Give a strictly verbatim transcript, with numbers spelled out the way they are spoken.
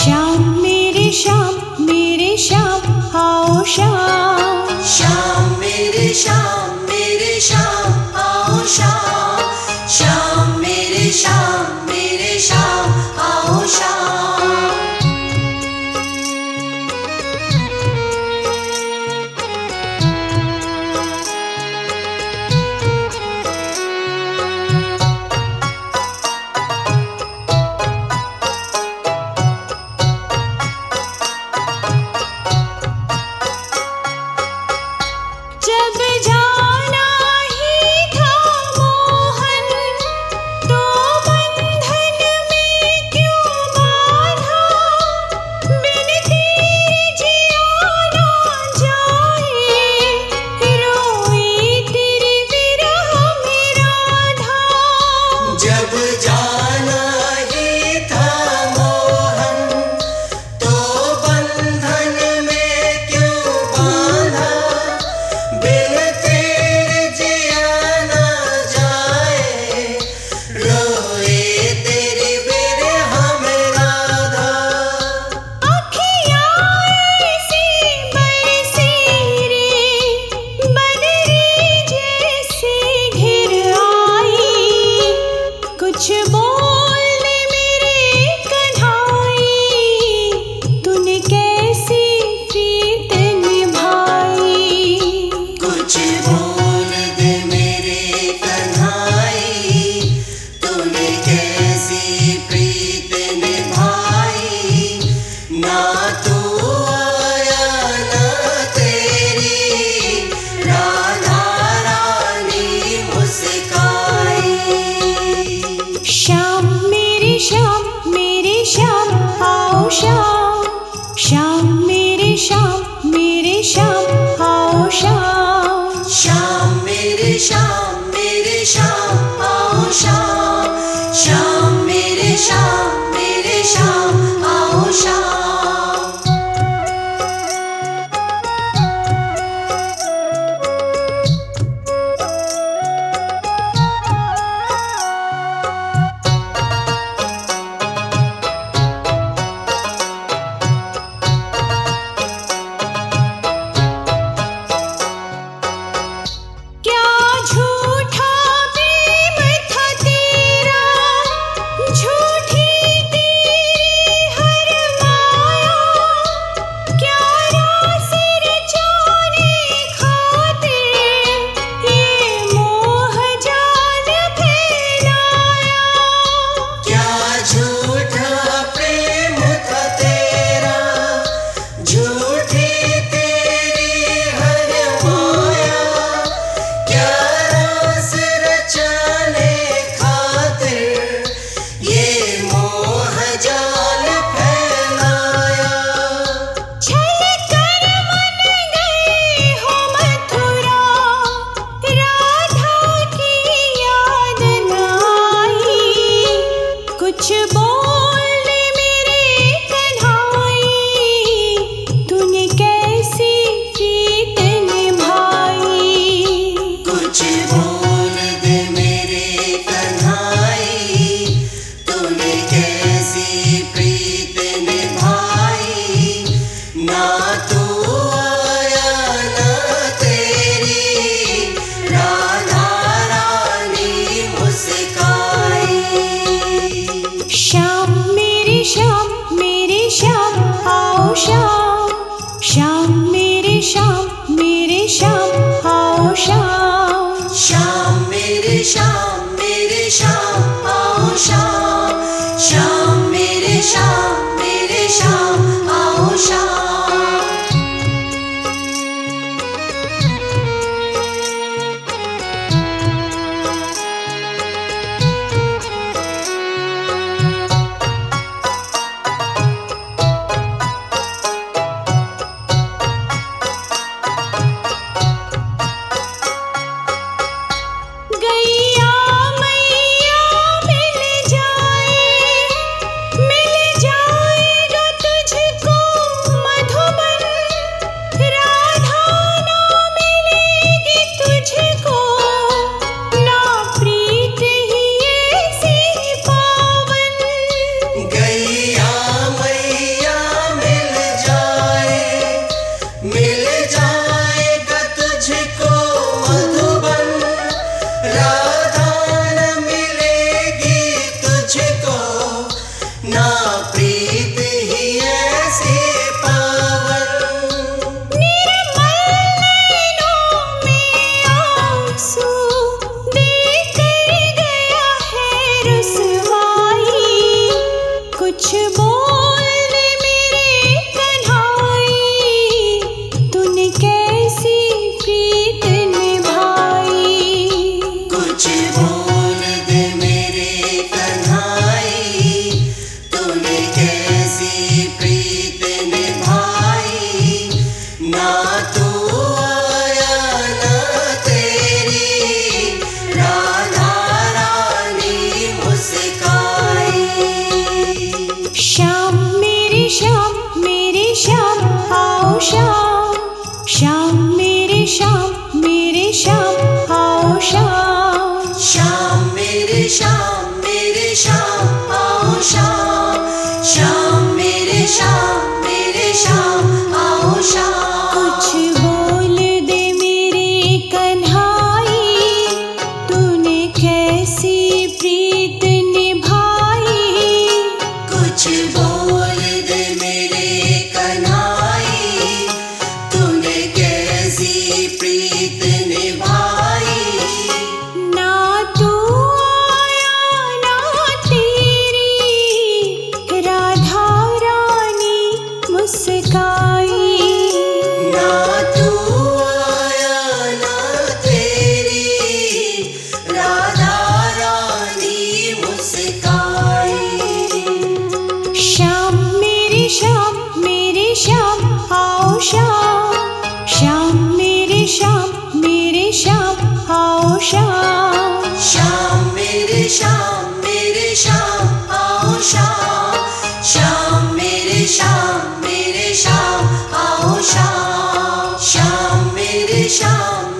श्याम मेरे श्याम मेरे श्याम आओ श्याम। श्याम मेरे श्याम मेरे श्याम आओ श्याम। श्याम मेरे श्याम मेरे श्याम आओ श्याम। जब जाना ही था मोहन तो बंधन में क्यों बांधा। बिन तेरे जिया ना जाए रोई तेरे विरह में राधा। जब जाना ही था मोहन तो बंधन में क्यों बांधा। बिन तेरे जिया ना जाए रोए तेरे विरह में राधा। अखियाँ ऐसी बरसी रे बदरी जैसी घिर आई। कुछ बोल मेरे कन्हाई तूने कैसी प्रीत निभाई। कुछ बोल दे मेरे कन्हाई तूने कैसी प्रीत निभाई। ना तू आया ना तेरी राधा रानी मुस्काई। श्याम मेरे श्याम मेरे श्याम आओ श्याम। श्याम मेरे श्याम मेरे श्याम आओ श्याम। श्याम मेरे श्याम मेरे श्याम आओ श्याम। श्याम मेरे श्याम मेरे श्याम आओ श्याम। क्या झूठा प्रेम था तेरा झूठी तेरी हर माया। क्या रास रचाने खातिर ये मोह जाल फैलाया। क्या झूठा प्रेम था तेरा झूठी तेरी हर माया। क्या रास रचाने खातिर ये मोह जाल फैलाया। छल कर मन गए हो मथुरा राधा की याद न आई। कुछ बोल मेरे कन्हाई तूने कैसी प्रीत निभाई। कुछ बोल दे मेरे कन्हाई तूने कैसी प्रीत निभाई। ना तू आया ना तेरी राधा रानी मुस्काई। श्याम मेरे श्याम मेरे श्याम आओ श्याम। श्याम मेरे श्याम मेरे श्याम आओ श्याम। श्याम मेरे श्याम मेरे श्याम आओ श्याम। श्याम मेरे श्याम मेरे श्याम आओ श्याम। गैया मैया मिल जाए राधा न मिलेगी तुझको, ना प्रीत ही ऐसे पावन। निर्मल नैनों में आंसू देकर गया है रुसवाई, कुछ बोल दे मेरे कन्हाई, तूने कैसी प्रीत निभाई। कुछ बोल दे मेरे कन्हाई, तूने कैसी प्रीत निभाई, ना तू आया ना तेरी राधा रानी मुस्काई। श्याम मेरे श्याम मेरे श्याम आओ श्याम, श्याम मेरे श्याम मेरे श्याम आओ श्याम। श्याम मेरे श्याम मेरे श्याम आओ श्याम, श्याम मेरे श्याम मेरे श्याम आओ श्याम। कुछ बोल दे मेरे कन्हाई, तूने कैसी प्रीत निभाई। कुछ बोल दे मेरे कन्हाई, तूने कैसी प्रीत निभाई, ना तू आया ना तेरी राधा रानी मुस्काई। ना तू आया ना तेरी राधा रानी मुस्काई। श्याम मेरे श्याम मेरे श्याम आओ श्याम, श्याम मेरे श्याम मेरे श्याम आओ श्याम। श्याम मेरे श्याम मेरे श्याम आओ श्याम, श्याम मेरे श्याम मेरे श्याम आओ श्याम, श्याम मेरे श्याम